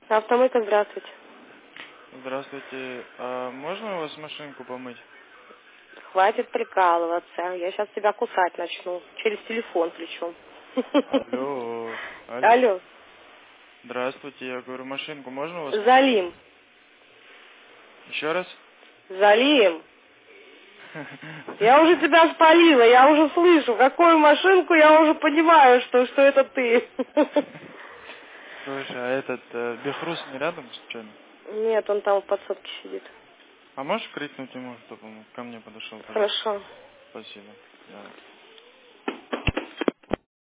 Автомойка, здравствуйте. Здравствуйте. А можно у вас машинку помыть? Хватит прикалываться. Я сейчас тебя кусать начну. Через телефон причем. Алло. Алло. Алло. Здравствуйте. Я говорю, машинку можно у вас? Залим. Еще раз? Залим. Я уже тебя спалила, я уже слышу, какую машинку, я уже понимаю, что это ты. Слушай, а этот Бехрус не рядом случайно? Нет, он там в подсобке сидит. А можешь крикнуть ему, чтобы он ко мне подошел, пожалуйста? Хорошо. Спасибо. Давай.